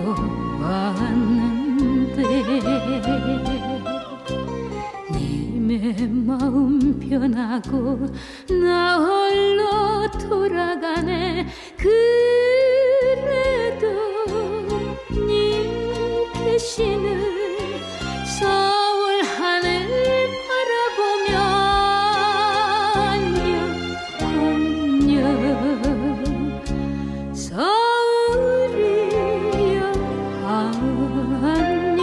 왔는데 님의 마음 변하고 나 홀로 돌아가네. 그래도 님 계시는 서울 하늘 바라보면 안녕 서울이여 안녕.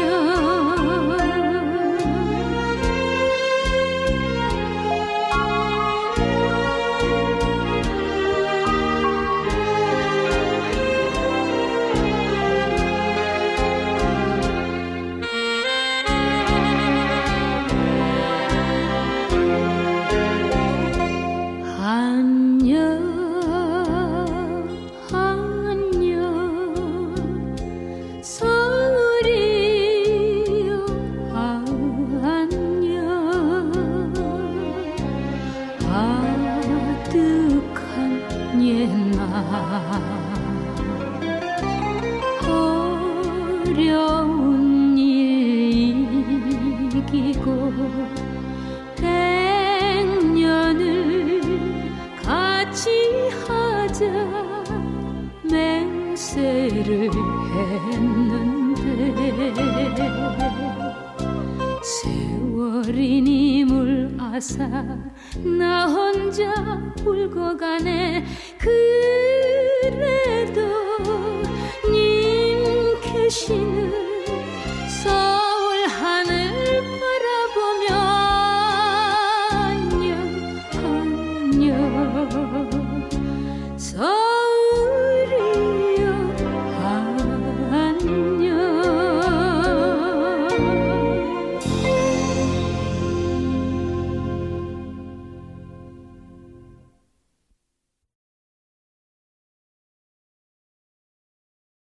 어려운 일 이기고 100년을 같이 하자 맹세를 했는데 세월이 님을 아사 나 혼자 울고 가네. 그래도 님 계시는